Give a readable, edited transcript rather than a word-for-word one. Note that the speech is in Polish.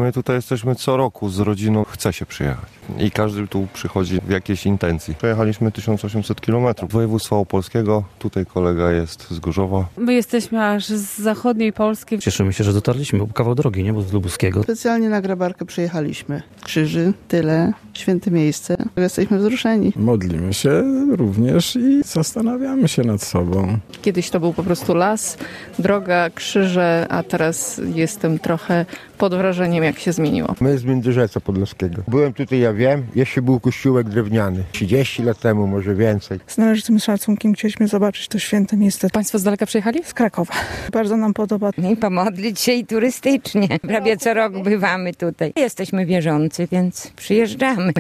My tutaj jesteśmy co roku z rodziną, chce się przyjechać. I każdy tu przychodzi w jakiejś intencji. Przejechaliśmy 1800 km województwa opolskiego, tutaj kolega jest z Gorzowa. My jesteśmy aż z zachodniej Polski. Cieszymy się, że dotarliśmy, bo kawał drogi, nie? Bo z Lubuskiego. Specjalnie na Grabarkę przyjechaliśmy. Krzyży, tyle, święte miejsce. Jesteśmy wzruszeni. Modlimy się również i zastanawiamy się nad sobą. Kiedyś to był po prostu las, droga, krzyże, a teraz jestem trochę pod wrażeniem, jak się zmieniło. My z Międzyrzeca Podlaskiego. Byłem tutaj, ja wiem, jeszcze był kościółek drewniany. 30 lat temu, może więcej. Z należytym szacunkiem chcieliśmy zobaczyć to święte miejsce. Państwo z daleka przyjechali? Z Krakowa. Bardzo nam podoba. I pomodlić się i turystycznie. Prawie co rok bywamy tutaj. Jesteśmy wierzący, więc przyjeżdżamy.